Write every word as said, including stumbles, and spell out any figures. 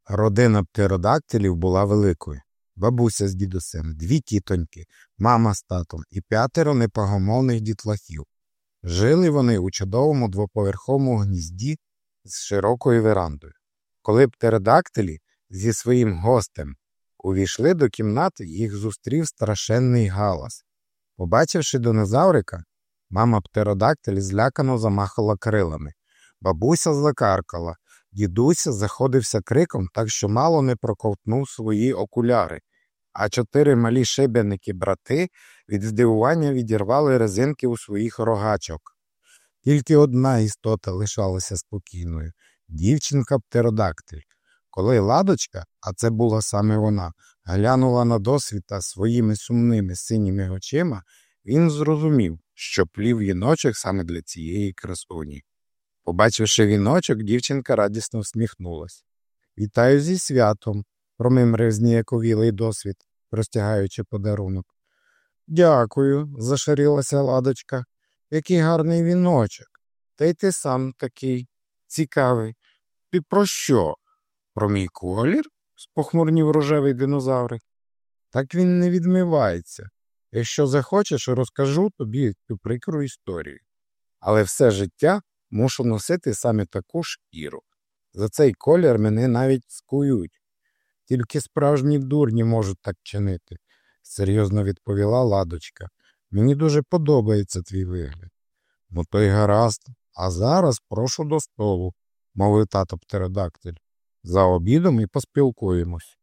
Родина птеродактилів була великою. Бабуся з дідусем, дві тітоньки, мама з татом і п'ятеро непогомовних дітлахів. Жили вони у чудовому двоповерховому гнізді з широкою верандою. Коли птеродактилі зі своїм гостем увійшли до кімнати, їх зустрів страшенний галас. Побачивши динозаврика, мама птеродактилі злякано замахала крилами. Бабуся закаркала, дідуся заходився криком так, що мало не проковтнув свої окуляри, а чотири малі шибеники-брати від здивування відірвали резинки у своїх рогачок. Тільки одна істота лишалася спокійною – дівчинка-птеродактиль. Коли Ладочка, а це була саме вона, глянула на досвіта своїми сумними синіми очима, він зрозумів, що плів віночок саме для цієї красуні. Побачивши віночок, дівчинка радісно всміхнулась. «Вітаю зі святом!» – промимрив зніяковілий досвід, простягаючи подарунок. «Дякую!» – зашарілася Ладочка. «Який гарний віночок! Та й ти сам такий цікавий. Ти про що? Про мій колір?» – спохмурнів рожевий динозаврик. «Так він не відмивається. Якщо захочеш, розкажу тобі цю прикру історію. Але все життя мушу носити саме таку шкіру. За цей колір мене навіть скують. Тільки справжні дурні можуть так чинити», – серйозно відповіла Ладочка. «Мені дуже подобається твій вигляд». «Ну то й гаразд. А зараз прошу до столу», – мовив тато птеродактиль. «За обідом і поспілкуємось».